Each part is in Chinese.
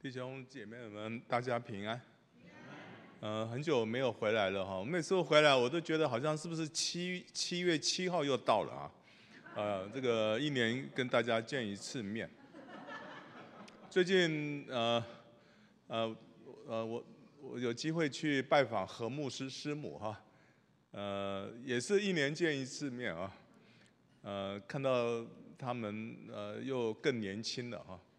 弟兄姐妹们，大家平安。很久没有回来了哈，每次回来我都觉得好像是不是七月7号又到了啊？这个一年跟大家见一次面。最近我有机会去拜访何牧师师母哈，也是一年见一次面啊，看到他们又更年轻了哈。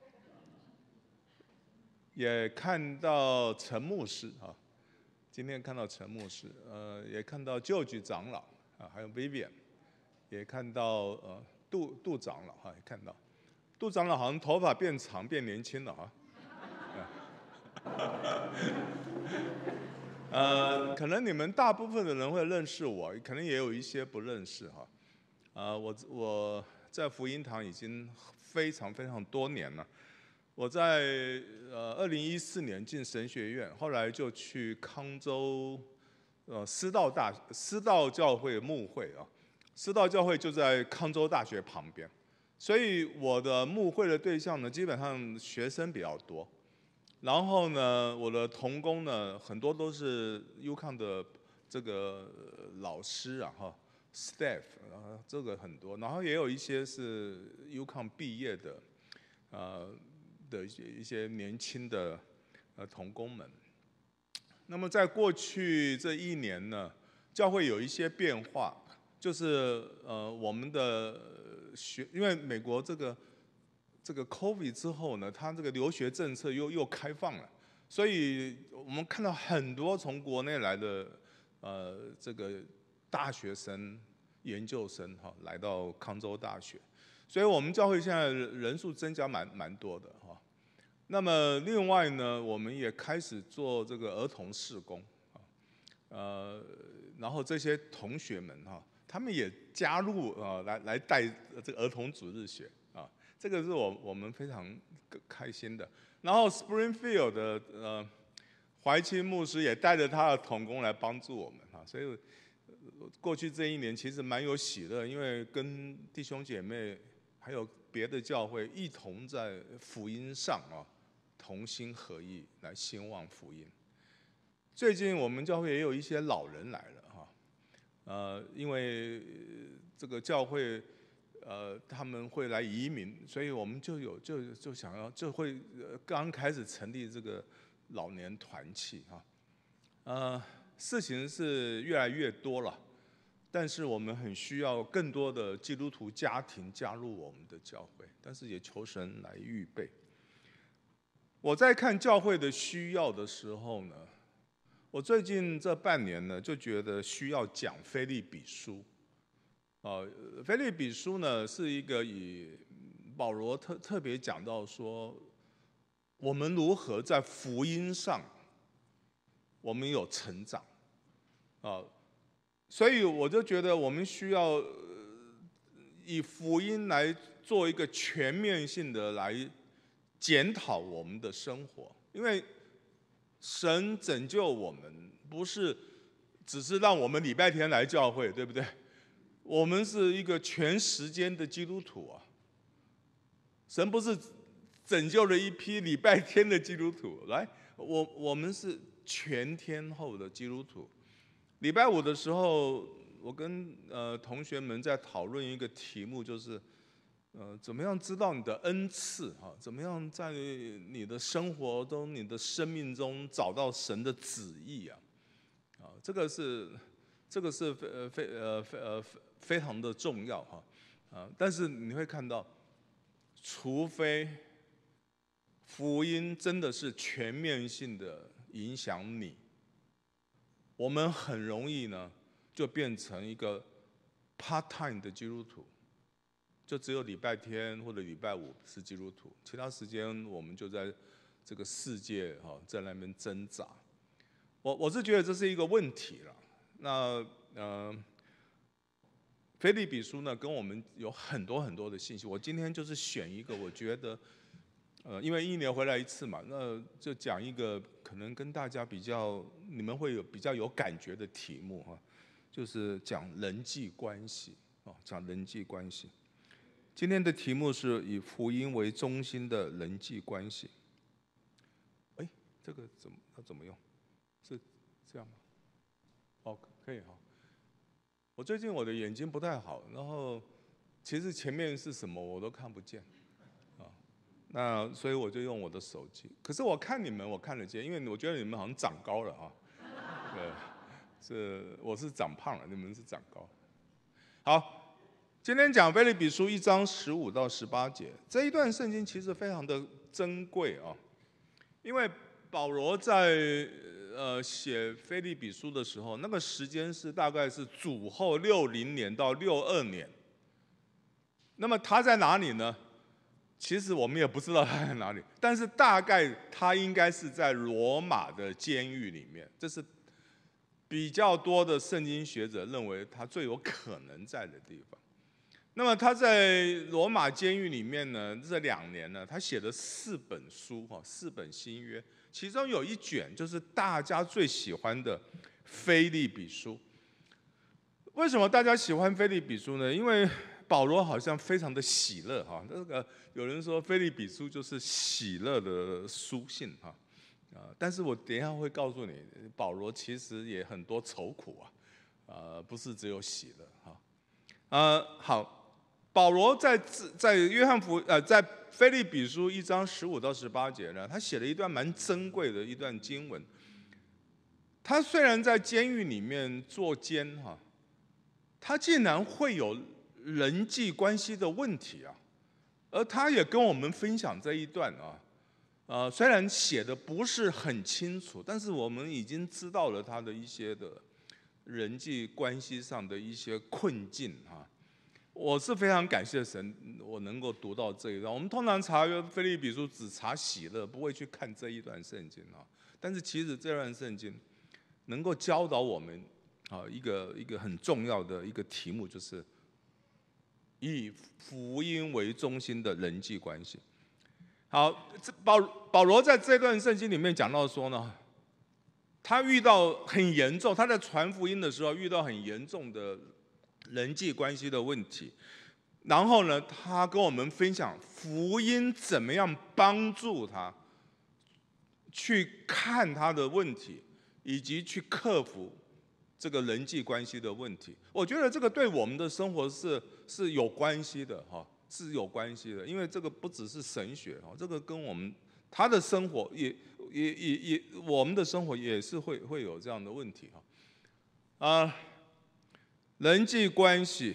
也看到陈牧师啊，今天看到陈牧师，也看到旧局长老啊，还有 Vivian， 也看到杜长老哈，也看到杜长老好像头发变长变年轻了哈。可能你们大部分的人会认识我，可能也有一些不认识哈。我在福音堂已经非常多年了。我在2014年进神学院，后来就去康州师道教会牧会啊，师道教会就在康州大学旁边，所以我的牧会的对象呢，基本上学生比较多，然后呢，我的同工呢，很多都是 UConn 的这个老师啊哈 ，staff 这个很多，然后也有一些是 UConn 毕业的的一些年轻的同工们。那么在过去这一年呢，教会有一些变化，就是我们的因为美国这个 COVID 之后呢，它这个留学政策又开放了，所以我们看到很多从国内来的这个大学生、研究生哈，来到康州大学。所以我们教会现在人数增加蛮多的哈。那么另外呢，我们也开始做这个儿童事工然后这些同学们哈，他们也加入来带这个儿童主日学啊，这个是我们非常开心的。然后 Springfield 的怀清牧师也带着他的同工来帮助我们哈，所以过去这一年其实蛮有喜乐，因为跟弟兄姐妹还有别的教会一同在福音上同心合意来兴旺福音。最近我们教会也有一些老人来了哈，因为这个教会他们会来移民，所以我们就想要会刚开始成立这个老年团契哈，事情是越来越多了。但是我们很需要更多的基督徒家庭加入我们的教会，但是也求神来预备。我在看教会的需要的时候呢，我最近这半年呢就觉得需要讲腓立比书。腓立比书呢是一个以保罗特别讲到说，我们如何在福音上我们有成长所以我就觉得我们需要以福音来做一个全面性的来检讨我们的生活，因为神拯救我们不是只是让我们礼拜天来教会，对不对？我们是一个全时间的基督徒神不是拯救了一批礼拜天的基督徒，我们是全天候的基督徒。礼拜五的时候，我跟同学们在讨论一个题目，就是怎么样知道你的恩赐怎么样在你的生活中、你的生命中找到神的旨意这个是非常的重要但是你会看到，除非福音真的是全面性的影响你，我们很容易呢就变成一个 part time 的基督徒，就只有礼拜天或者礼拜五是基督徒，其他时间我们就在这个世界在那边挣扎。我是觉得这是一个问题了。那腓立比书呢跟我们有很多的信息，我今天就是选一个我觉得因为一年回来一次嘛，那就讲一个可能跟大家你们会有比较有感觉的题目就是讲人际关系讲人际关系。今天的题目是以福音为中心的人际关系。 这个怎么用？是这样吗？哦，可以哈。我最近我的眼睛不太好，然后其实前面是什么我都看不见，那所以我就用我的手机。可是我看你们，我看得见，因为我觉得你们好像长高了啊。对，我是长胖了，你们是长高了。好，今天讲腓立比书1章15到18节，这一段圣经其实非常的珍贵啊，因为保罗在写腓立比书的时候，那个时间是大概是主后60年到62年。那么他在哪里呢？其实我们也不知道他在哪里，但是大概他应该是在罗马的监狱里面，这是比较多的圣经学者认为他最有可能在的地方。那么他在罗马监狱里面呢，这2年呢，他写了4本书，4本新约，其中有一卷就是大家最喜欢的腓立比书。为什么大家喜欢腓立比书呢？因为保罗好像非常的喜乐哈，有人说腓立比书就是喜乐的书信哈，但是我等一下会告诉你，保罗其实也很多愁苦不是只有喜乐哈。好，保罗在约翰在腓立比书1章15到18节呢，他写了一段蛮珍贵的一段经文。他虽然在监狱里面坐监哈，他竟然会有人际关系的问题而他也跟我们分享这一段虽然写的不是很清楚，但是我们已经知道了他的一些的人际关系上的一些困境我是非常感谢神，我能够读到这一段。我们通常查腓立比书只查喜乐，不会去看这一段圣经但是其实这段圣经能够教导我们一个很重要的一个题目，就是以福音为中心的人际关系。好，保罗在这段圣经里面讲到说呢，他遇到很严重，他在传福音的时候遇到很严重的人际关系的问题，然后呢，他跟我们分享福音怎么样帮助他去看他的问题，以及去克服这个人际关系的问题。我觉得这个对我们的生活是有关系的是有关系的，因为这个不只是神学这个跟我们他的生活也我们的生活也是会有这样的问题人际关系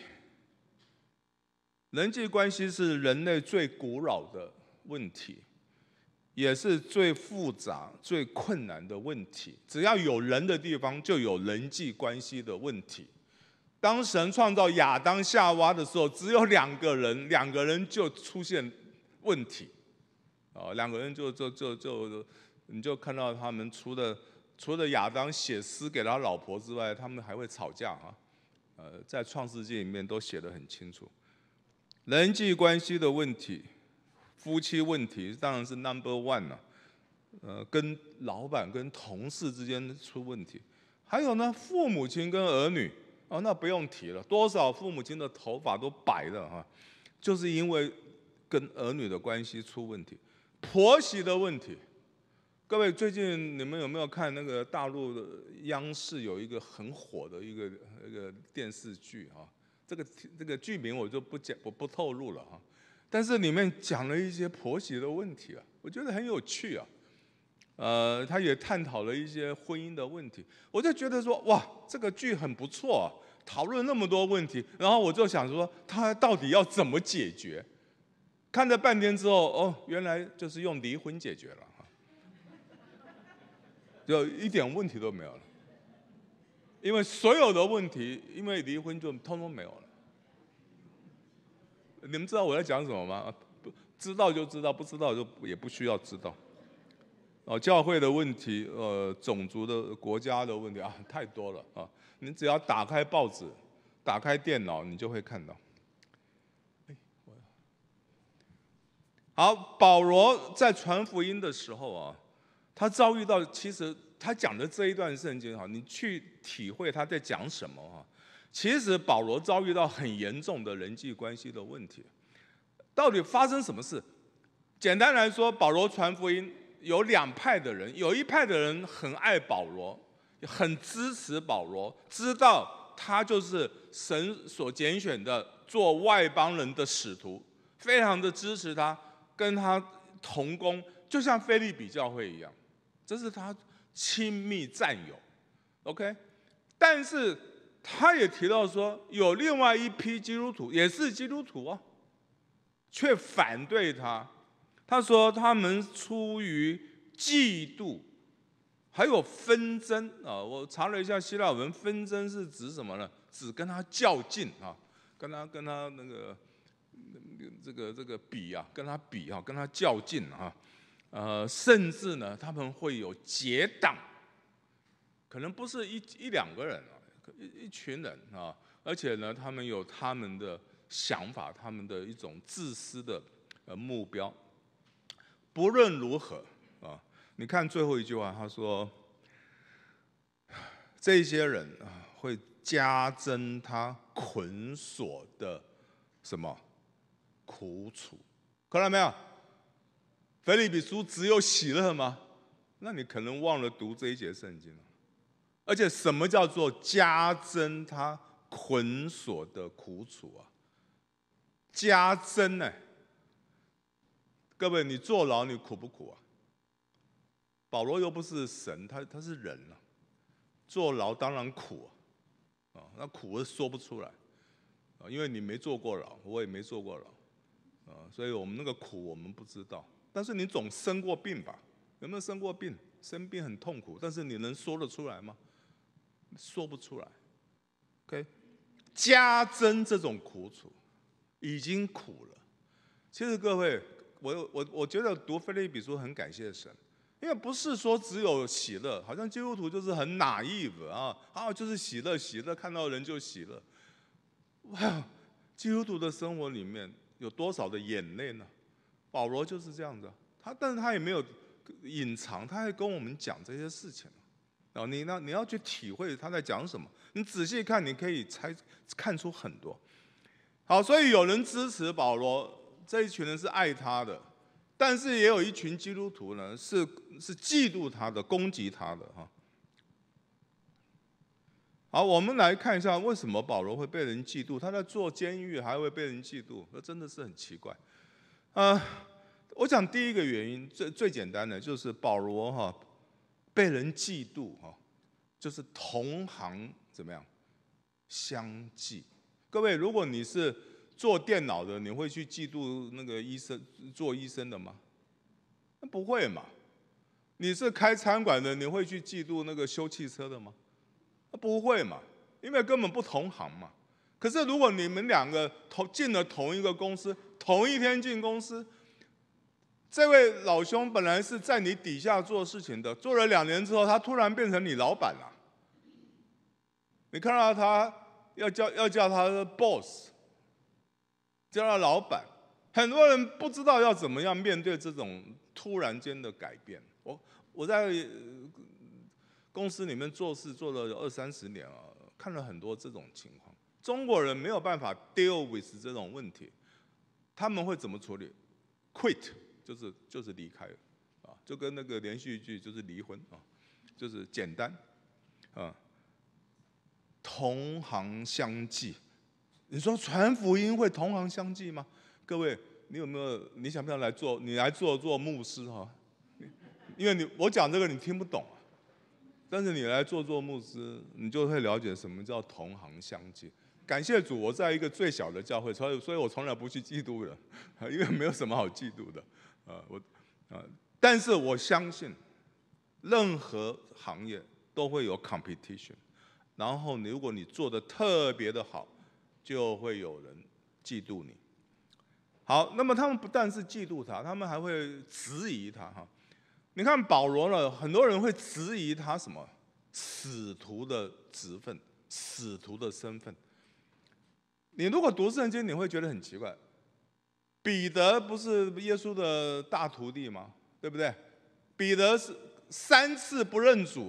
是人类最古老的问题，也是最复杂、最困难的问题。只要有人的地方，就有人际关系的问题。当神创造亚当夏娃的时候，只有2个人，2个人就出现问题，2个人就你就看到他们除了亚当写诗给他老婆之外，他们还会吵架在创世纪里面都写得很清楚。人际关系的问题，夫妻问题当然是 No.1跟老板跟同事之间出问题，还有呢，父母亲跟儿女那不用提了，多少父母亲的头发都白了就是因为跟儿女的关系出问题。婆媳的问题，各位最近你们有没有看那个大陆的央视有一个很火的一个电视剧这个剧名我就不透露了但是里面讲了一些婆媳的问题我觉得很有趣他也探讨了一些婚姻的问题，我就觉得说哇，这个剧很不错讨论那么多问题，然后我就想说他到底要怎么解决？看了半天之后，原来就是用离婚解决了就一点问题都没有了，因为所有的问题因为离婚就通通没有了。你们知道我在讲什么吗？知道就知道，不知道就也不需要知道。教会的问题，种族的、国家的问题太多了你只要打开报纸、打开电脑，你就会看到。好，保罗在传福音的时候他遭遇到，其实他讲的这一段圣经你去体会他在讲什么其实保罗遭遇到很严重的人际关系的问题。到底发生什么事？简单来说，保罗传福音有两派的人，有一派的人很爱保罗，很支持保罗，知道他就是神所拣选的做外邦人的使徒，非常的支持他，跟他同工，就像腓立比教会一样，这是他亲密战友。OK， 但是他也提到说，有另外一批基督徒，也是基督徒啊，却反对他。他说他们出于嫉妒，还有纷争啊。我查了一下希腊文，纷争是指什么呢？指跟他较劲啊，跟他那个这个比啊，跟他比啊，跟他较劲啊。甚至呢，他们会有结党，可能不是一两个人啊，一群人啊，而且呢，他们有他们的想法，他们的一种自私的目标。不论如何啊，你看最后一句话，他说：“这些人啊，会加增他捆锁的什么苦楚？”看到没有？腓立比书只有喜乐吗？那你可能忘了读这一节圣经了。而且什么叫做加增他捆锁的苦楚啊？加增呢？各位，你坐牢你苦不苦啊？保罗又不是神，他是人啊，坐牢当然苦啊，那苦我说不出来啊，因为你没坐过牢，我也没坐过牢啊，所以我们那个苦我们不知道。但是你总生过病吧？有没有生过病？生病很痛苦，但是你能说得出来吗？说不出来。OK， 加增这种苦楚，已经苦了。其实各位，我觉得读腓立比书很感谢神，因为不是说只有喜乐，好像基督徒就是很 naive 啊，就是喜乐，看到人就喜乐。哇，基督徒的生活里面有多少的眼泪呢？保罗就是这样子，但是他也没有隐藏，他还跟我们讲这些事情。你要去体会他在讲什么，你仔细看，你可以看出很多。好，所以有人支持保罗，这一群人是爱他的，但是也有一群基督徒呢，是嫉妒他的，攻击他的哈。好，我们来看一下为什么保罗会被人嫉妒，他在坐监狱还会被人嫉妒，那真的是很奇怪。我讲第一个原因最简单的就是保罗被人嫉妒就是同行怎么样相忌。各位，如果你是做电脑的，你会去嫉妒那个做医生的吗？那不会嘛。你是开餐馆的，你会去嫉妒那个修汽车的吗？那不会嘛，因为根本不同行嘛。可是如果你们两个进了同一个公司，同一天进公司，这位老兄本来是在你底下做事情的，做了2年之后，他突然变成你老板了。你看到他要叫他的 boss， 叫他老板，很多人不知道要怎么样面对这种突然间的改变。我在公司里面做事做了20-30年啊，看了很多这种情况。中国人没有办法 deal with 这种问题，他们会怎么处理 ？quit 就是离开了啊，就跟那个连续剧就是离婚啊，就是简单啊。同行相忌，你说传福音会同行相忌吗？各位，你想不想来做？你来做牧师哈？因为我讲这个你听不懂。但是你来做牧师，你就会了解什么叫同行相忌。感谢主，我在一个最小的教会，所以我从来不去嫉妒人，因为没有什么好嫉妒的。但是我相信，任何行业都会有 competition， 然后如果你做得特别的好，就会有人嫉妒你。好，那么他们不但是嫉妒他，他们还会质疑他哈。你看保罗呢，很多人会质疑他什么使徒的职分、使徒的身份。你如果读圣经，你会觉得很奇怪。彼得不是耶稣的大徒弟吗？对不对？彼得是3次不认主，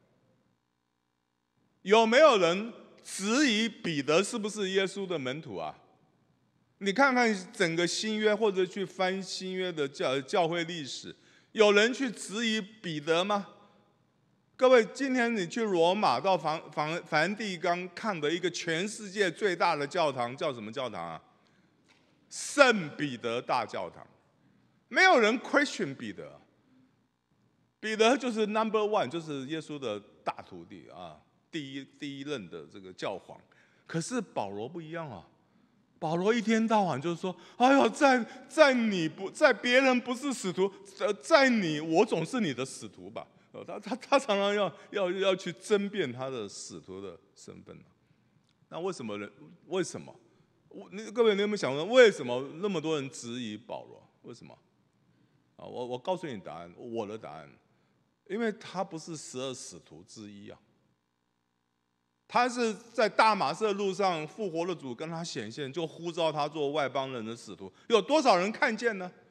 有没有人质疑彼得是不是耶稣的门徒啊？你看看整个新约，或者去翻新约的教会历史。 有人去质疑彼得吗？各位，今天你去罗马到梵蒂冈看的一个全世界最大的教堂叫什么教堂啊？圣彼得大教堂。没有人 question 彼得，彼得就是 number one， 就是耶稣的大徒弟啊，第一任的这个教皇。可是保罗不一样啊，保罗一天到晚就是说：“哎呦，在别人不是使徒，在你我总是你的使徒吧。”他常常要去争辩他的使徒的身份。那为什么？各位，你有没有想过，为什么那么多人质疑保罗？为什么？我告诉你答案，我的答案，因为他不是12使徒之一啊。他是在大马色路上复活的主跟他显现，就呼召他做外邦人的使徒。有多少人看见呢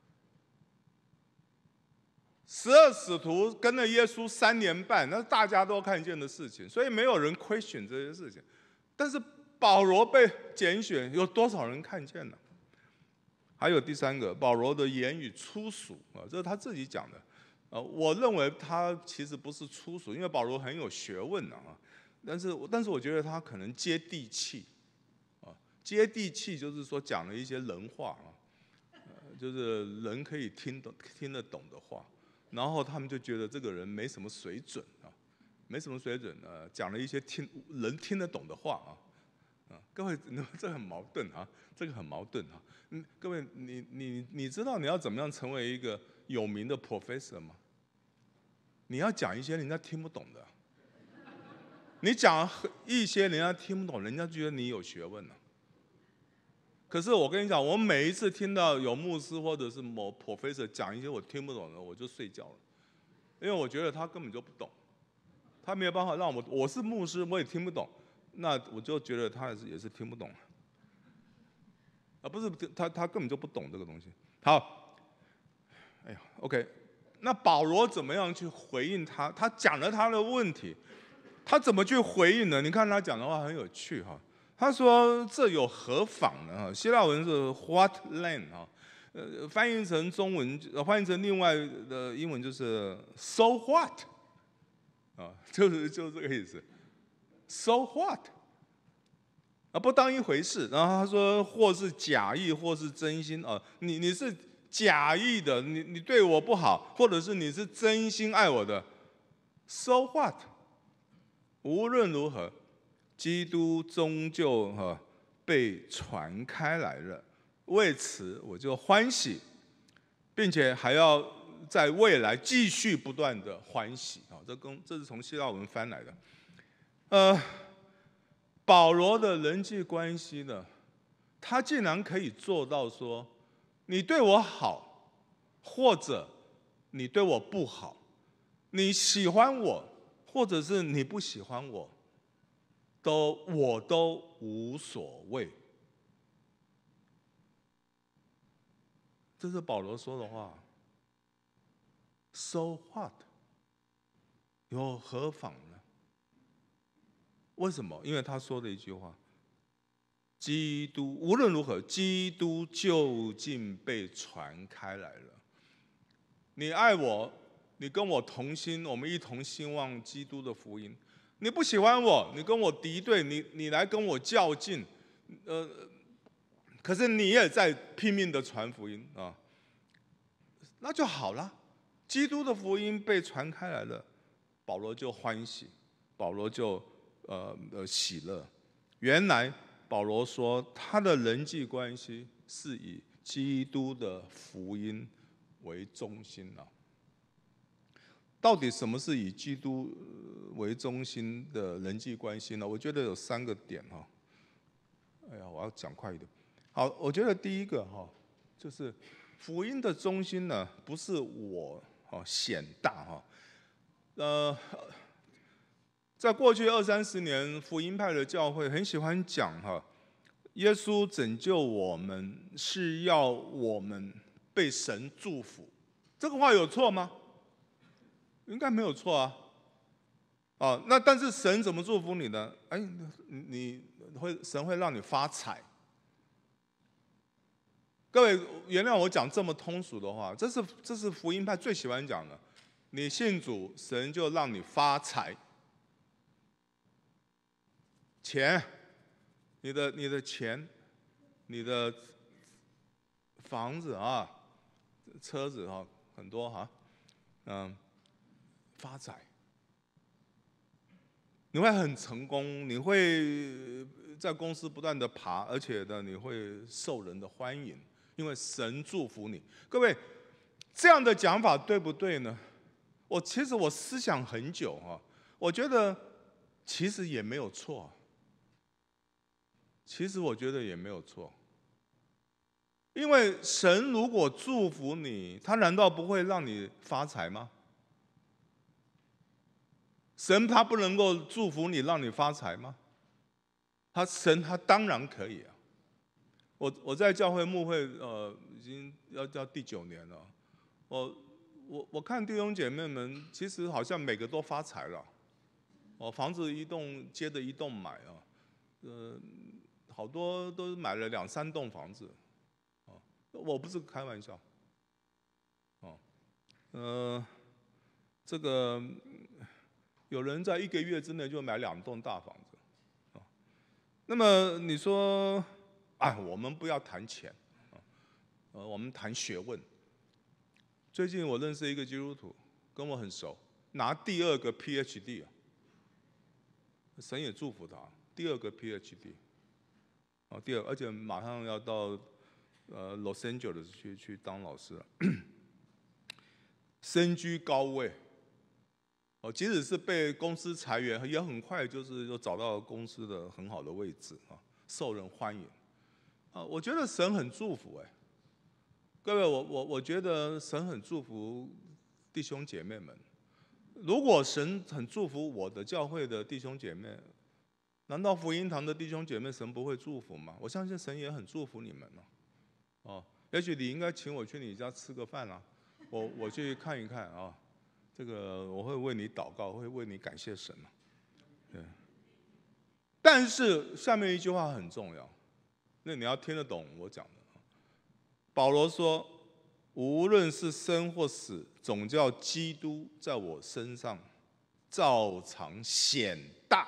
？12使徒跟了耶稣3年半，那是大家都看见的事情，所以没有人亏选这些事情。但是保罗被拣选，有多少人看见呢？还有第三个，保罗的言语粗俗啊，这是他自己讲的。我认为他其实不是粗俗，因为保罗很有学问啊。但是我觉得他可能接地气啊，接地气就是说讲了一些人话啊，就是人可以听得懂的话。然后他们就觉得这个人没什么水准啊，没什么水准，讲了一些人听得懂的话啊，各位，这很矛盾啊，这个很矛盾啊。各位，你知道你要怎么样成为一个有名的 professor 吗？你要讲一些人家听不懂的，你讲一些人家听不懂，人家觉得你有学问啊。可是我跟你讲，我每一次听到有牧师或者是某 professor 讲一些我听不懂的，我就睡觉了，因为我觉得他根本就不懂，他没有办法让我是牧师，我也听不懂，那我就觉得他也是听不懂不是他根本就不懂这个东西。好，哎呀 ，OK， 那保罗怎么样去回应他？他讲了他的问题，他怎么去回应呢？你看他讲的话很有趣哈。他说：“这有何妨呢？”希腊文是 "What then" 翻译成中文，翻译成另外的英文就是 "So what" 就是这个意思。So what 不当一回事。然后他说：“或是假意，或是真心你是假意的，你对我不好，或者是你是真心爱我的 ，So what？ 无论如何。”基督终究被传开来了，为此我就欢喜，并且还要在未来继续不断的欢喜这是从希腊文翻来的。保罗的人际关系呢，他竟然可以做到说，你对我好，或者你对我不好，你喜欢我，或者是你不喜欢我。我都无所谓，这是保罗说的话。So what？ 有何妨呢？为什么？因为他说的一句话：基督无论如何，基督究竟被传开来了。你爱我，你跟我同心，我们一同兴旺基督的福音。你不喜欢我，你跟我敌对，你来跟我较劲，可是你也在拼命的传福音啊，那就好了。基督的福音被传开来了，保罗就欢喜，保罗就喜乐。原来保罗说他的人际关系是以基督的福音为中心啊。到底什么是以基督为中心的人际关系呢？我觉得有3个点哈。哎呀，我要讲快一点。好，我觉得第一个就是福音的中心呢，不是我显大在过去20-30年，福音派的教会很喜欢讲耶稣拯救我们是要我们被神祝福，这个话有错吗？应该没有错啊。那但是神怎么祝福你呢？神会让你发财， 各位原谅我讲这么通俗的话，这是福音派最喜欢讲的。你信主，神就让你发财，钱，你的钱，你的房子啊，车子啊，很多哈，发财，你会很成功，你会在公司不断的爬，而且呢，你会受人的欢迎，因为神祝福你。各位，这样的讲法对不对呢？其实我思想很久啊，我觉得其实也没有错。其实我觉得也没有错，因为神如果祝福你，他难道不会让你发财吗？神他不能够祝福你让你发财吗？神他当然可以啊。我在教会牧会已经要第9年了，我看弟兄姐妹们其实好像每个都发财了，房子一栋接着一栋买啊，好多都买了2、3栋房子，我不是开玩笑，这个有人在1个月之内就买2栋大房子，那么你说，我们不要谈钱，我们谈学问。最近我认识一个基督徒，跟我很熟，拿第2个 PhD 啊，神也祝福他，第2个 PhD，而且马上要到Los Angeles 去当老师了，身居高位，即使是被公司裁员，也很快就找到公司的很好的位置啊，受人欢迎我觉得神很祝福各位，我觉得神很祝福弟兄姐妹们。如果神很祝福我的教会的弟兄姐妹，难道福音堂的弟兄姐妹神不会祝福吗？我相信神也很祝福你们也许你应该请我去你家吃个饭我去看一看啊。这个我会为你祷告，会为你感谢神对。但是下面一句话很重要，那你要听得懂我讲的。保罗说：“无论是生或死，总叫基督在我身上照常显大。”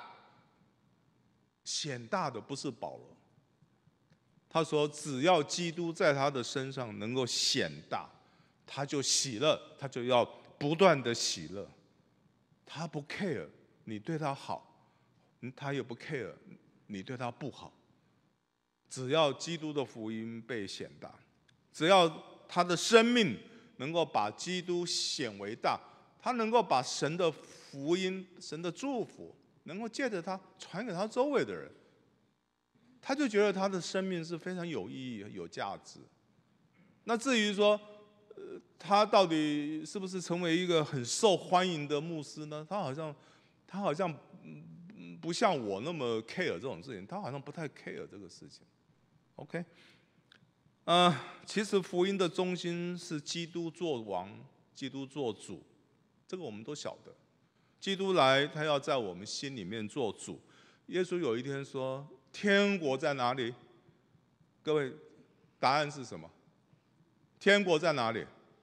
显大的不是保罗，他说：“只要基督在他的身上能够显大，他就喜乐，他就要不断的喜乐。他不 care 你对他好，他也不 care 你对他不好。只要基督的福音被显大。”只要他的生命能够把基督显为大，他能够把神的福音、神的祝福，能够借着他传给他周围的人，他就觉得他的生命是非常有意义、有价值。那至于说，他到底是不是成为一个很受欢迎的牧师呢？他好像不像我那么 care 这种事情，他好像不太 care 这个事情。OK。其实福音的中心是基督做王，基督做主，这个我们都晓得。基督来，他要在我们心里面做主。耶稣有一天说：“天国在哪里？”各位，答案是什么？天国在哪里？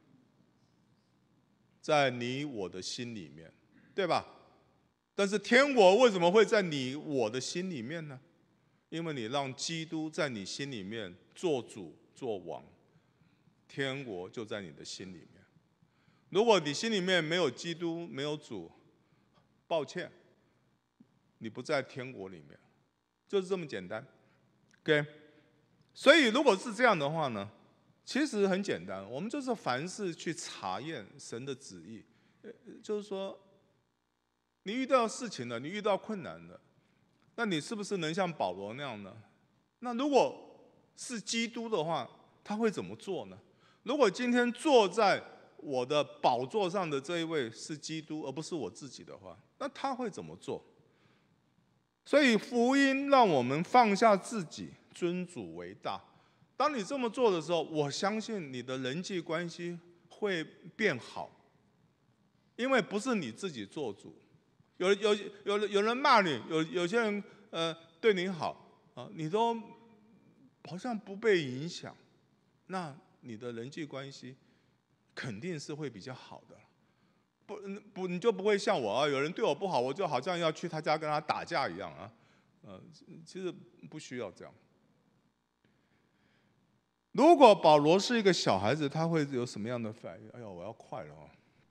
在你我的心里面，对吧？但是天国为什么会在你我的心里面呢？因为你让基督在你心里面做主做王，天国就在你的心里面。如果你心里面没有基督，没有主，抱歉，你不在天国里面，就是这么简单。OK， 所以如果是这样的话呢，其实很简单，我们就是凡事去查验神的旨意，就是说，你遇到事情了，你遇到困难了，那你是不是能像保罗那样呢？那如果是基督的话，他会怎么做呢？如果今天坐在我的宝座上的这一位是基督，而不是我自己的话，那他会怎么做？所以福音让我们放下自己，尊主为大。当你这么做的时候，我相信你的人际关系会变好，因为不是你自己做主。有人骂你，有些人对你好你都好像不被影响， 那你的人际关系肯定是会比较好的。不，你就不会像我啊，有人对我不好，我就好像要去他家跟他打架一样啊。其实不需要这样。如果保罗是一个小孩子，他会有什么样的反应？哎呦，我要快了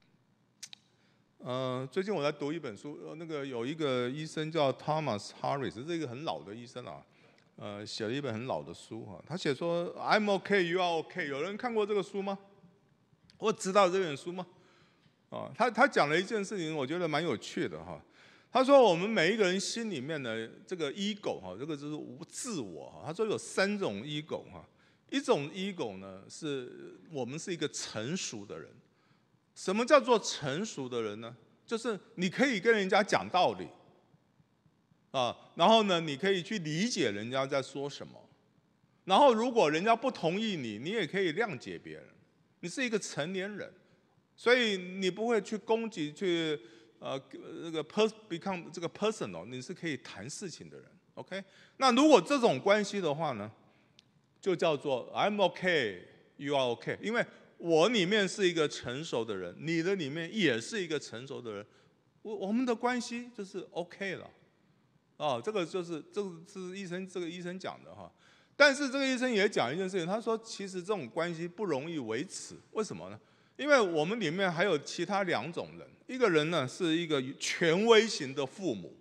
哦。最近我在读一本书，那个有一个医生叫 Thomas Harris， 是一个很老的医生啊，写了一本很老的书哈。他写说 I'm OK, you are OK。有人看过这个书吗？或知道这本书吗？他讲了一件事情，我觉得蛮有趣的哈。他说我们每一个人心里面的这个 ego 哈，这个就是自我哈。他说有3种 ego 哈。一种 ego 呢，是我们是一个成熟的人。什么叫做成熟的人呢？就是你可以跟人家讲道理然后呢，你可以去理解人家在说什么，然后如果人家不同意你，你也可以谅解别人。你是一个成年人，所以你不会去攻击，去这个 become 这个 personal， 你是可以谈事情的人。OK， 那如果这种关系的话呢，就叫做 I'm OK, you are OK， 因为我里面是一个成熟的人，你的里面也是一个成熟的人，我们的关系就是 OK 了。这个是这个医生讲的哈。但是这个医生也讲一件事情，他说其实这种关系不容易维持，为什么呢？因为我们里面还有其他2种人，一个人呢是一个权威型的父母，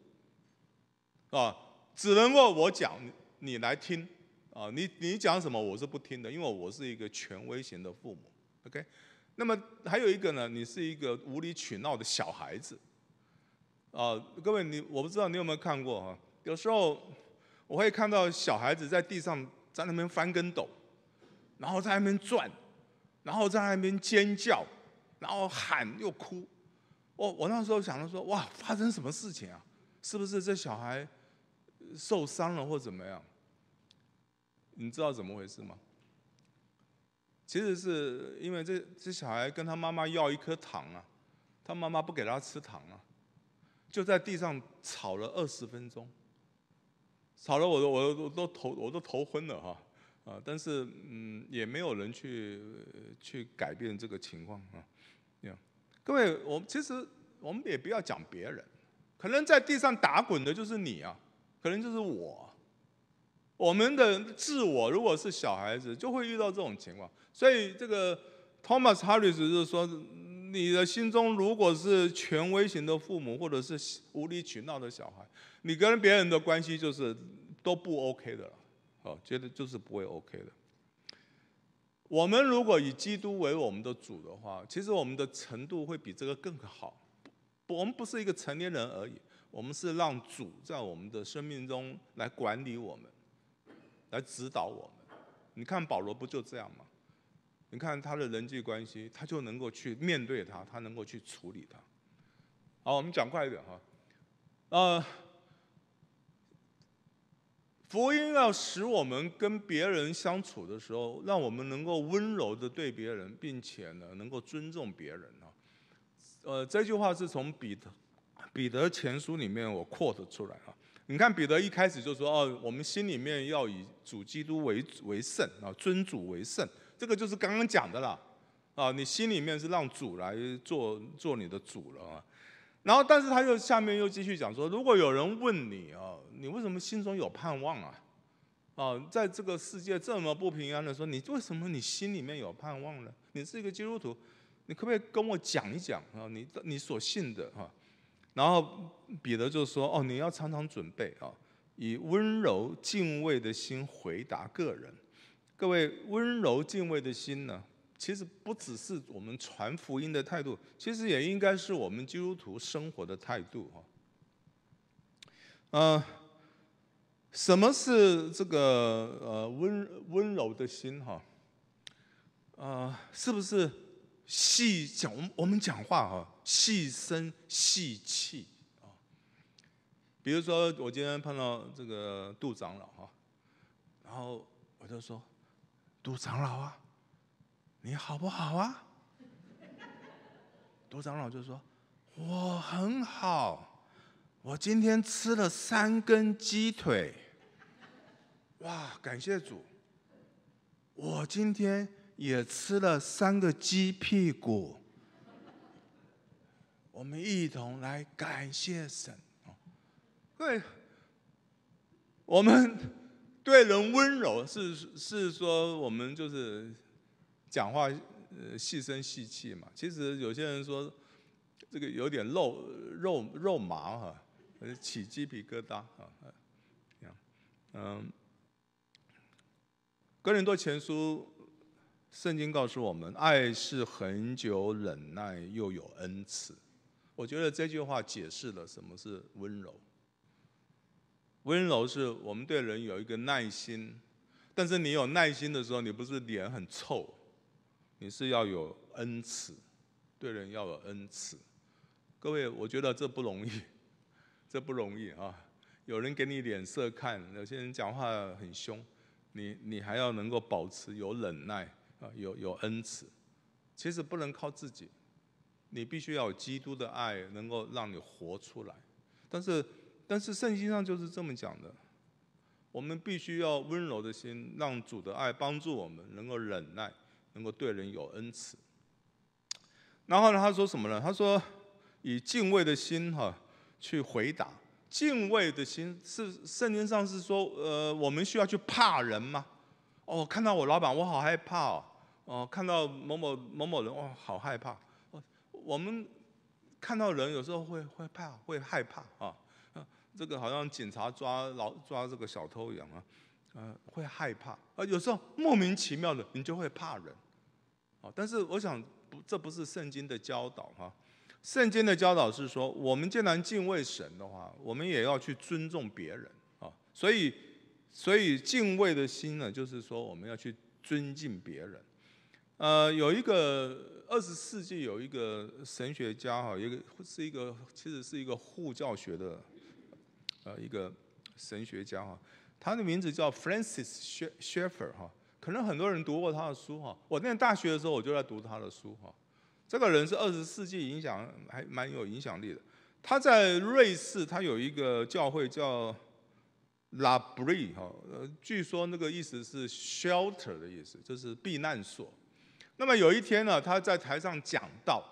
只能够我讲你来听，你讲什么我是不听的，因为我是一个权威型的父母。OK， 那么还有一个呢，你是一个无理取闹的小孩子。各位我不知道你有没有看过哈，有时候我会看到小孩子在地上在那边翻跟斗，然后在那边转，然后在那边尖叫，然后喊又哭。我那时候想着说，哇，发生什么事情啊？是不是这小孩受伤了或怎么样？你知道怎么回事吗？其实是因为这小孩跟他妈妈要一颗糖啊，他妈妈不给他吃糖啊，就在地上吵了20分钟，吵了我都头昏了哈。但是也没有人去改变这个情况啊。各位，其实我们也不要讲别人，可能在地上打滚的就是你啊，可能就是我。我们的自我如果是小孩子，就会遇到这种情况。所以这个 Thomas Harris 就是说，你的心中如果是权威型的父母，或者是无理取闹的小孩，你跟别人的关系就是都不 OK 的了，觉得就是不会 OK 的。我们如果以基督为我们的主的话，其实我们的程度会比这个更好。我们不是一个成年人而已，我们是让主在我们的生命中来管理我们，来指导我们。你看保罗不就这样吗？你看他的人际关系，他就能够去面对他，他能够去处理他。好，我们讲快一点哈。福音要使我们跟别人相处的时候，让我们能够温柔的对别人，并且呢，能够尊重别人这句话是从彼得前书里面我 quote 出来啊。你看彼得一开始就说我们心里面要以主基督为圣尊主为圣，这个就是刚刚讲的啦你心里面是让主来做你的主了然后，但是他下面又继续讲说，如果有人问你你为什么心中有盼望在这个世界这么不平安的时候，你为什么你心里面有盼望呢？你是一个基督徒，你可不可以跟我讲一讲你所信的然后彼得就说你要常常准备以温柔敬畏的心回答个人。各位，温柔敬畏的心呢，其实不只是我们传福音的态度，其实也应该是我们基督徒生活的态度什么是这个温柔的心是不是我们讲话细声细气比如说我今天碰到这个杜长老然后我就说，杜长老啊，你好不好啊？杜长老就说，我很好，我今天吃了3根鸡腿。哇，感谢主。 我今天也吃了3个鸡屁股。我们一同来感谢神。对，我们对人温柔是说我们就是讲话细声细气嘛。其实有些人说这个有点肉麻哈，起鸡皮疙瘩啊。哥林多前书圣经告诉我们，爱是恒久忍耐，又有恩慈。我觉得这句话解释了什么是温柔。温柔是我们对人有一个耐心，但是你有耐心的时候，你不是脸很臭，你是要有恩慈，对人要有恩慈。各位，我觉得这不容易，这不容易啊！有人给你脸色看，有些人讲话很凶，你还要能够保持有忍耐啊，有恩慈。其实不能靠自己。你必须要有基督的爱，能够让你活出来。但是圣经上就是这么讲的，我们必须要温柔的心，让主的爱帮助我们，能够忍耐，能够对人有恩慈。然后呢，他说什么呢？他说以敬畏的心去回答。敬畏的心是圣经上是说，我们需要去怕人吗？哦，看到我老板我好害怕哦。哦，看到某某人哇好害怕。我们看到人有时候会害怕啊，这个好像警察抓这个小偷一样啊，会害怕啊，有时候莫名其妙的你就会怕人，啊，但是我想这不是圣经的教导哈，圣经的教导是说，我们既然敬畏神的话，我们也要去尊重别人啊，所以敬畏的心呢，就是说我们要去尊敬别人。有一个20世纪有一个神学家哈，其实是一个护教学的一个神学家哈，他的名字叫 Francis Schaeffer 哈，可能很多人读过他的书哈。我念大学的时候我就在读他的书哈。这个人是20世纪还蛮有影响力的。他在瑞士，他有一个教会叫 La Brie 哈，据说那个意思是 shelter 的意思，就是避难所。那么有一天呢，他在台上讲道，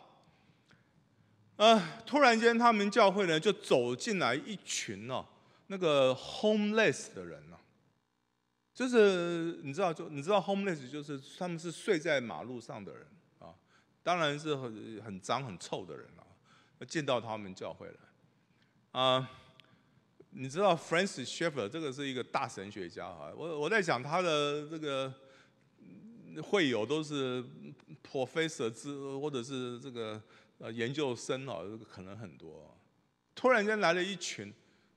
突然间他们教会呢就走进来一群那个 homeless 的人就是你知道 homeless 就是他们是睡在马路上的人啊，当然是很脏很臭的人进到他们教会来你知道 Francis Schaeffer 这个是一个大神学家我在想他的这个会友都是 professor 或者是这个研究生这个可能很多。突然间来了一群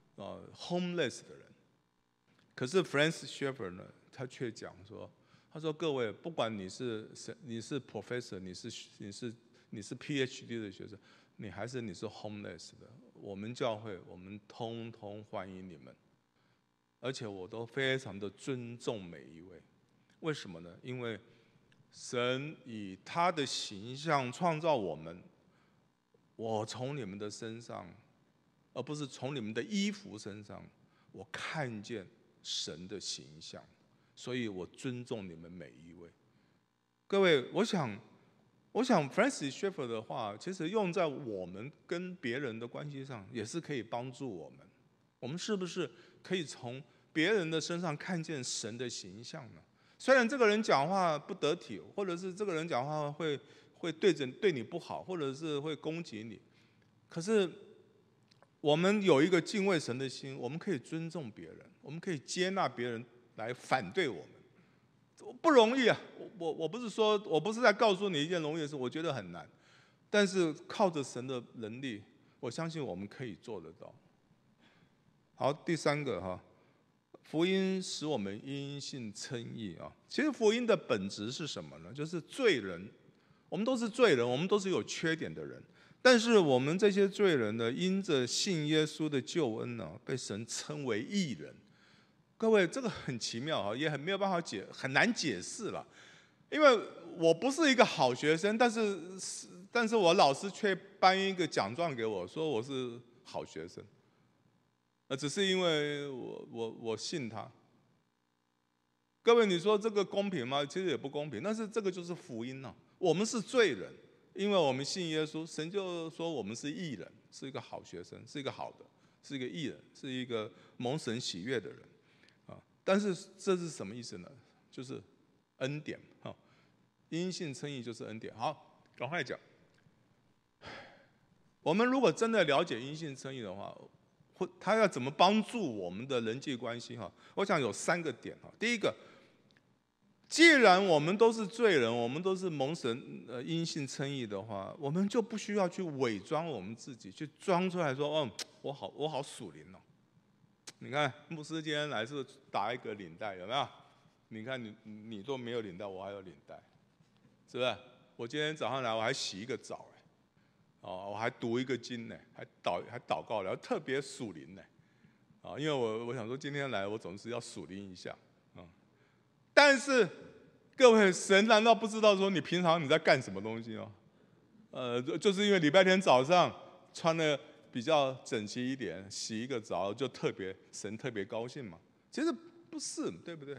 homeless 的人，可是 Francis Schaeffer 呢，他却讲说，他说各位，不管你是 professor， 你是 PhD 的学生，你是 homeless 的，我们教会我们通通欢迎你们，而且我都非常的尊重每一位。为什么呢？因为神以他的形象创造我们，我从你们的身上，而不是从你们的衣服身上，我看见神的形象，所以我尊重你们每一位。各位，我想 Francis Schaeffer 的话，其实用在我们跟别人的关系上，也是可以帮助我们。我们是不是可以从别人的身上看见神的形象呢？虽然这个人讲话不得体，或者是这个人讲话会对你不好，或者是会攻击你，可是我们有一个敬畏神的心，我们可以尊重别人，我们可以接纳别人来反对我们，不容易啊！我不是在告诉你一件容易的事，我觉得很难，但是靠着神的能力，我相信我们可以做得到。好，第3个福音使我们因信称义其实福音的本质是什么呢？就是罪人，我们都是罪人，我们都是有缺点的人，但是我们这些罪人呢，因着信耶稣的救恩呢，被神称为义人。各位，这个很奇妙也很没有办法很难解释了，因为我不是一个好学生，但是我老师却颁一个奖状给我，说我是好学生。只是因为我信他， 各位，你说这个公平吗？其实也不公平。但是这个就是福音啊，我们是罪人，因为我们信耶稣，神就说我们是义人，是一个好学生，是一个好的，是一个义人，是一个蒙神喜悦的人啊。但是这是什么意思呢？就是恩典啊，因信称义就是恩典。好，赶快讲。我们如果真的了解因信称义的话，他要怎么帮助我们的人际关系？我想有3个点。第一个，既然我们都是罪人，我们都是蒙神因信称义的话，我们就不需要去伪装我们自己，去装出来说哦，我好属灵哦。你看牧师今天来是打一个领带，有没有？你看你都没有领带，我还有领带，是不是？我今天早上来我还洗一个澡。我还读一个经呢，还祷告了，特别属灵呢，因为我想说今天来我总是要属灵一下，但是各位，神难道不知道说你平常你在干什么东西哦？就是因为礼拜天早上穿的比较整齐一点，洗一个澡就神特别高兴嘛？其实不是，对不对？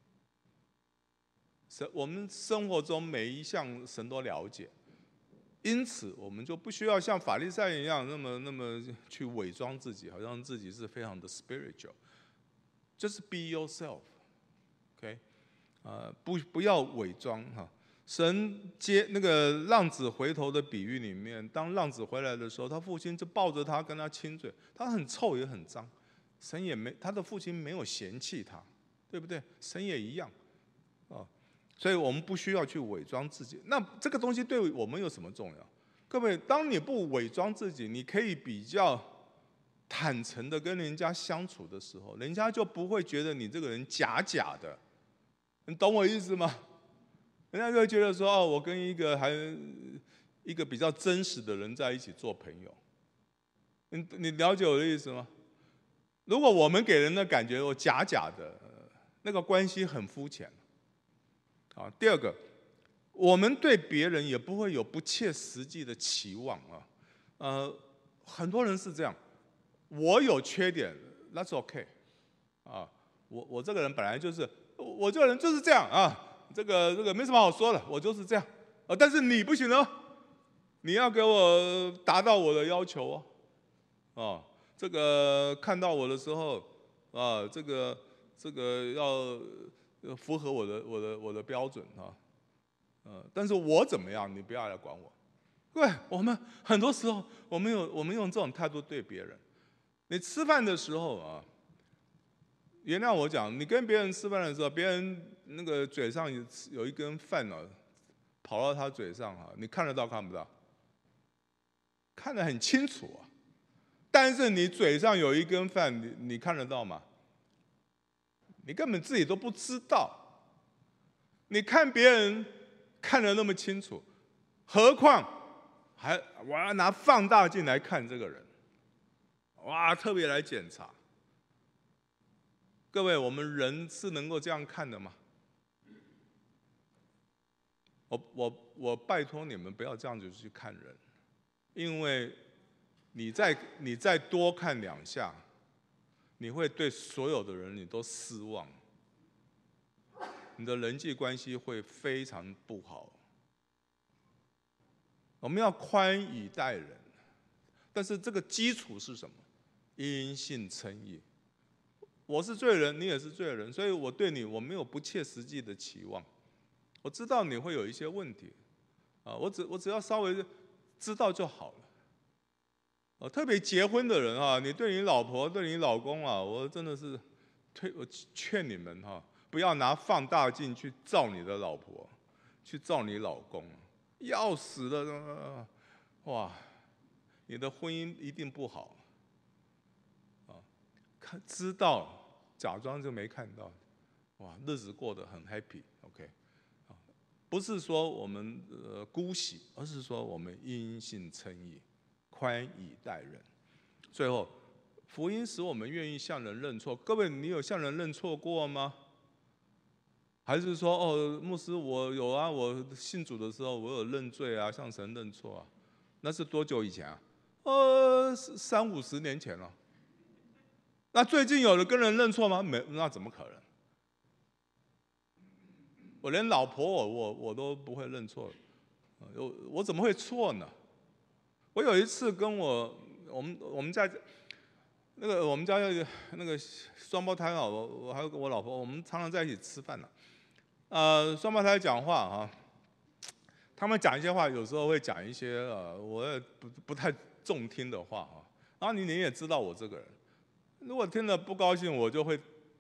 我们生活中每一项神都了解。因此，我们就不需要像法利赛人一样那么去伪装自己，好像自己是非常的 spiritual， 就是 be yourself，OK， 不要伪装哈。神接那个浪子回头的比喻里面，当浪子回来的时候，他父亲就抱着他跟他亲嘴，他很臭也很脏，他的父亲没有嫌弃他，对不对？神也一样，所以我们不需要去伪装自己。那这个东西对我们有什么重要？各位，当你不伪装自己，你可以比较坦诚的跟人家相处的时候，人家就不会觉得你这个人假的。你懂我意思吗？人家就会觉得说，哦，我跟一个比较真实的人在一起做朋友。你了解我的意思吗？如果我们给人的感觉我假的，那个关系很肤浅。第二个，我们对别人也不会有不切实际的期望很多人是这样，我有缺点 ，That's OK， 我这个人本来就是，我这个人就是这样这个没什么好说的，我就是这样但是你不行哦，你要给我达到我的要求这个看到我的时候这个要符合我的标准但是我怎么样，你不要来管我。对，我们很多时候我们用这种态度对别人。你吃饭的时候原谅我讲，你跟别人吃饭的时候，别人那个嘴上有一根饭跑到他嘴上你看得到看不到？看得很清楚但是你嘴上有一根饭，你看得到吗？你根本自己都不知道。你看别人看得那么清楚，何况我要拿放大镜来看这个人，特别来检查。各位，我们人是能够这样看的吗？我拜托你们不要这样子去看人，因为你再多看2下，你会对所有的人你都失望，你的人际关系会非常不好。我们要宽以待人，但是这个基础是什么？因信称义。我是罪人，你也是罪人，所以我对你我没有不切实际的期望。我知道你会有一些问题我只要稍微知道就好了特别结婚的人你对你老婆对你老公我真的是我劝你们不要拿放大镜去照你的老婆，去照你老公，要死了你的婚姻一定不好知道假装就没看到，日子过得很 happy，OK，不是说我们姑息，而是说我们因信称义，宽以待人。最后，福音使我们愿意向人认错。各位，你有向人认错过吗？还是说牧师我有我信主的时候我有认罪向神认错那是多久以前30-50年前了。那最近有人跟人认错吗？没，那怎么可能？ 我连老婆我都不会认错，我怎么会错呢？我有一次跟我们家我们家那个双胞胎啊，我还有我老婆，我们常常在一起吃饭呢。双胞胎讲话哈，他们讲一些话，有时候会讲一些我也不太中听的话哈。然后你也知道我这个人，如果听了不高兴，我就会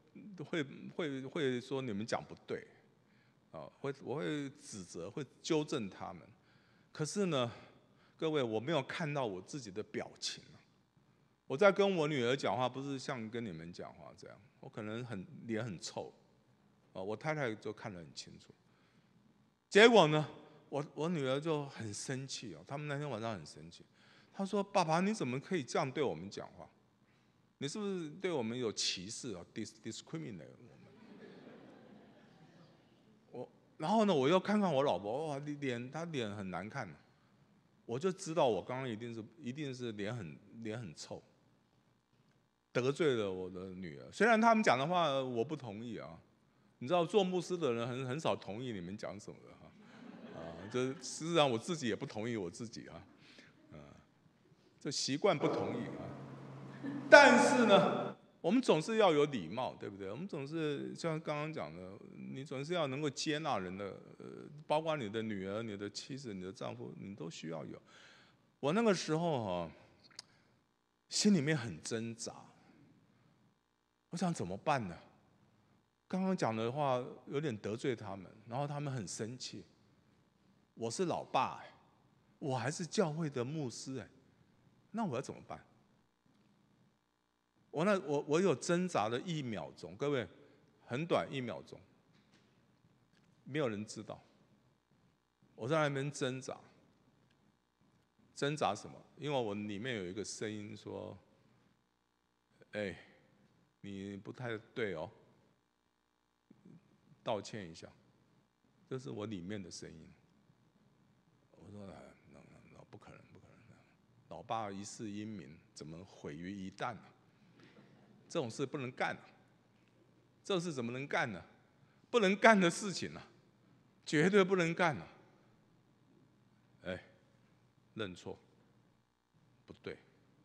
说你们讲不对，我会指责，会纠正他们。可是呢，各位，我没有看到我自己的表情。我在跟我女儿讲话，不是像跟你们讲话这样，我可能脸很臭，我太太就看得很清楚。结果呢，我女儿就很生气他们那天晚上很生气，她说：“爸爸，你怎么可以这样对我们讲话？你是不是对我们有歧视discriminate 我们？”然后呢，我又看看我老婆，哇，她脸很难看，我就知道我刚刚一定是脸很臭，得罪了我的女儿。虽然他们讲的话我不同意啊，你知道做牧师的人很少同意你们讲什么的这事实上我自己也不同意我自己这习惯不同意但是呢，我们总是要有礼貌，对不对？我们总是像刚刚讲的，你总是要能够接纳人的，包括你的女儿、你的妻子、你的丈夫，你都需要有。我那个时候心里面很挣扎，我想怎么办呢？刚刚讲的话有点得罪他们，然后他们很生气。我是老爸我还是教会的牧师那我要怎么办？我有挣扎了1秒钟，各位，很短1秒钟，没有人知道。我在那边挣扎，挣扎什么？因为我里面有一个声音说：“你不太对哦，道歉一下。”这是我里面的声音。我说：“不可能，不可能！老爸一世英名，怎么毁于一旦呢？这种事不能干这种事怎么能干呢？不能干的事情绝对不能干认错，不对，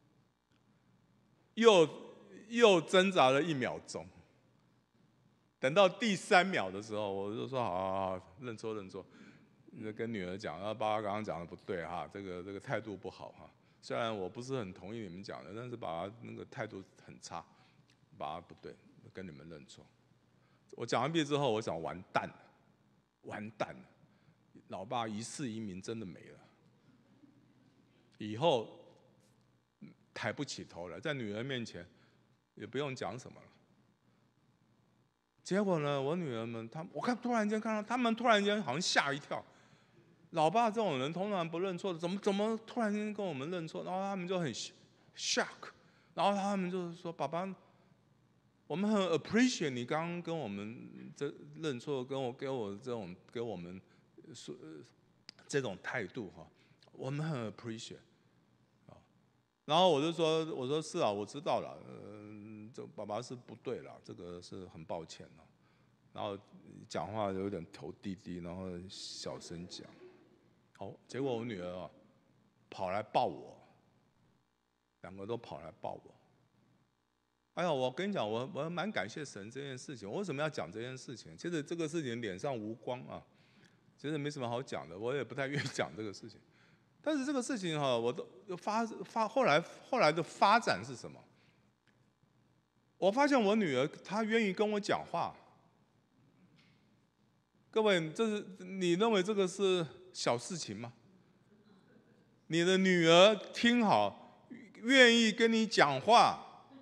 又挣扎了1秒钟。等到第3秒的时候，我就说：“好，认错。”就跟女儿讲：“爸爸刚刚讲的不对这个态度不好虽然我不是很同意你们讲的，但是爸爸那个态度很差，爸爸不对，跟你们认错。”我讲完毕之后，我想完蛋了，老爸一世英名真的没了，以后抬不起头来，在女儿面前也不用讲什么了。结果呢，我女儿们我突然间看到他们突然间好像吓一跳。老爸这种人通常不认错的，怎么突然间跟我们认错？然后他们就很 shock， 然后他们就是说：“爸爸，我们很 appreciate 你刚刚跟我们认错，给我们说这种态度我们很 appreciate。”然后我说是我知道了，这爸爸是不对了，这个是很抱歉然后讲话有点头低低，然后小声讲。结果我女儿跑来抱我，2个都跑来抱我。哎呀，我跟你讲，我蛮感谢神这件事情。我为什么要讲这件事情？其实这个事情脸上无光其实没什么好讲的，我也不太愿意讲这个事情。但是这个事情我都后来的发展是什么？我发现我女儿她愿意跟我讲话。各位，你认为这个是小事情吗？你的女儿听好，愿意跟你讲话。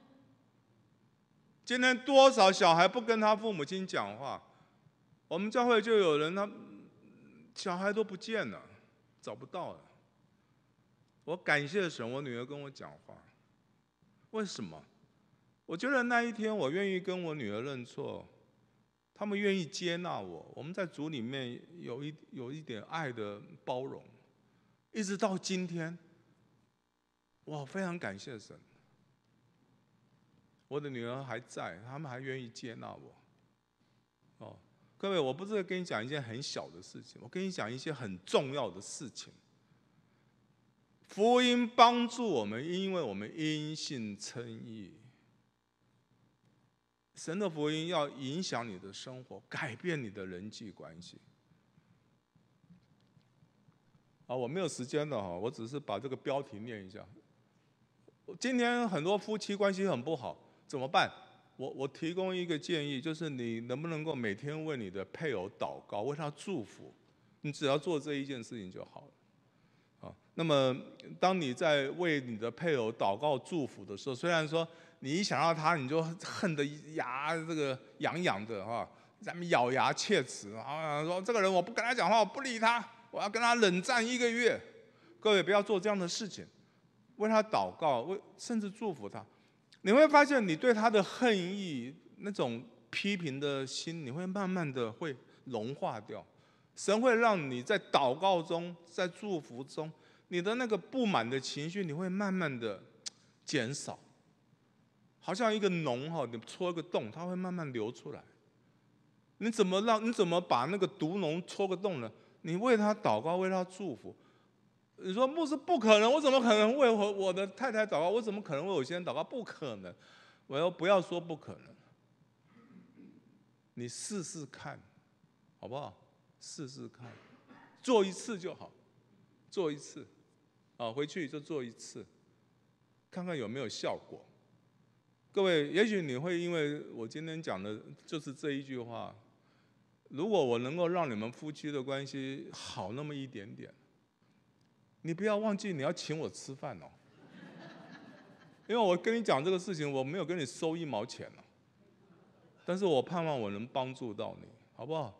今天多少小孩不跟他父母亲讲话？我们教会就有人，小孩都不见了，找不到了。我感谢神，我女儿跟我讲话。为什么？我觉得那一天我愿意跟我女儿认错，他们愿意接纳我，我们在主里面有一点爱的包容，一直到今天，我非常感谢神。我的女儿还在，他们还愿意接纳我。 各位，我不是跟你讲一件很小的事情，我跟你讲一些很重要的事情。福音帮助我们，因为我们因信称义。神的福音要影响你的生活，改变你的人际关系。我没有时间了我只是把这个标题念一下。今天很多夫妻关系很不好，怎么办？我提供一个建议，就是你能不能够每天为你的配偶祷告，为他祝福，你只要做这一件事情就好了。那么当你在为你的配偶祷告祝福的时候，虽然说你一想到他，你就恨得牙这个痒痒的咱们咬牙切齿说这个人我不跟他讲话，我不理他，我要跟他冷战1个月。各位不要做这样的事情，为他祷告，甚至祝福他。你会发现，你对他的恨意、那种批评的心，你会慢慢的会融化掉。神会让你在祷告中，在祝福中，你的那个不满的情绪，你会慢慢的减少。好像一个脓你戳一个洞，它会慢慢流出来。你怎么把那个毒脓戳个洞呢？你为他祷告，为他祝福。你说牧师不可能，我怎么可能为我的太太祷告？我怎么可能为我先生祷告？不可能！不要说不可能，你试试看，好不好？试试看，做一次就好，做一次，回去就做一次，看看有没有效果。各位，也许你会因为我今天讲的就是这一句话，如果我能够让你们夫妻的关系好那么一点点。你不要忘记你要请我吃饭因为我跟你讲这个事情，我没有跟你收1毛钱但是我盼望我能帮助到你，好不好？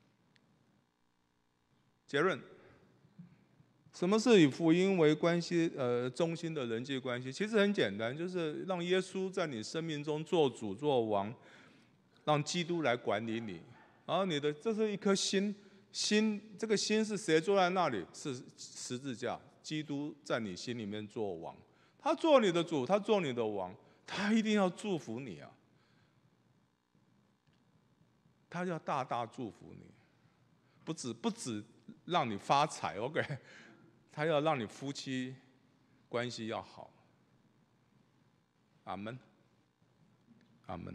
结论：什么是以福音为关系中心的人际关系？其实很简单，就是让耶稣在你生命中做主做王，让基督来管理你。然后这是一颗心，这个心是谁坐在那里？是十字架，基督在你心里面做王，他做你的主，他做你的王，他一定要祝福你他要大大祝福你，不止让你发财 ，OK， 他要让你夫妻关系要好。阿们，阿们。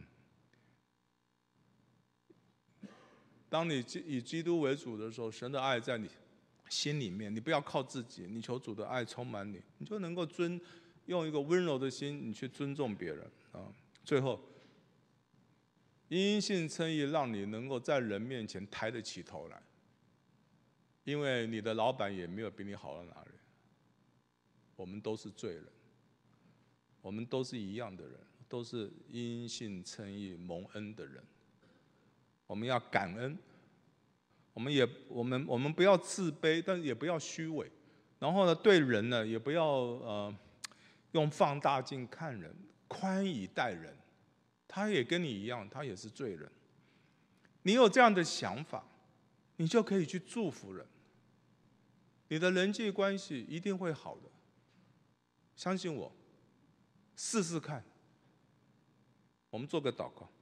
当你以基督为主的时候，神的爱在你心里面，你不要靠自己，你求主的爱充满你，你就能够用一个温柔的心，你去尊重别人最后，因信称义，让你能够在人面前抬得起头来，因为你的老板也没有比你好到哪里。我们都是罪人，我们都是一样的人，都是因信称义蒙恩的人。我们要感恩，我们不要自卑，但也不要虚伪。然后呢，对人呢也不要用放大镜看人，宽以待人。他也跟你一样，他也是罪人。你有这样的想法，你就可以去祝福人，你的人际关系一定会好的。相信我，试试看。我们做个祷告。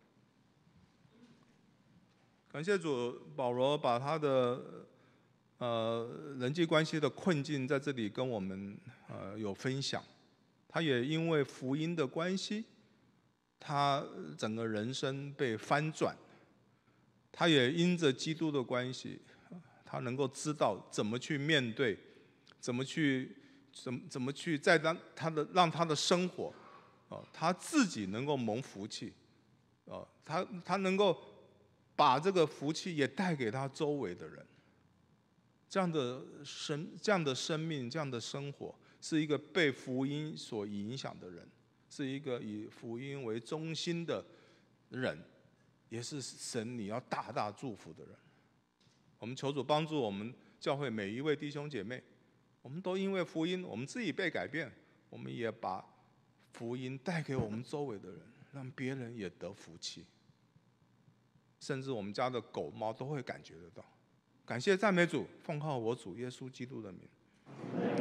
感谢主，保罗把他的人际关系的困境在这里跟我们有分享。他也因为福音的关系，他整个人生被翻转。他也因着基督的关系，他能够知道怎么去面对，怎么去再让他的生活他自己能够蒙福气他能够把这个福气也带给他周围的人。这样的生命，这样的生活，是一个被福音所影响的人，是一个以福音为中心的人，也是神你要大大祝福的人。我们求主帮助我们教会每一位弟兄姐妹，我们都因为福音，我们自己被改变，我们也把福音带给我们周围的人，让别人也得福气。甚至我们家的狗猫都会感觉得到。感谢赞美主，奉靠我主耶稣基督的名。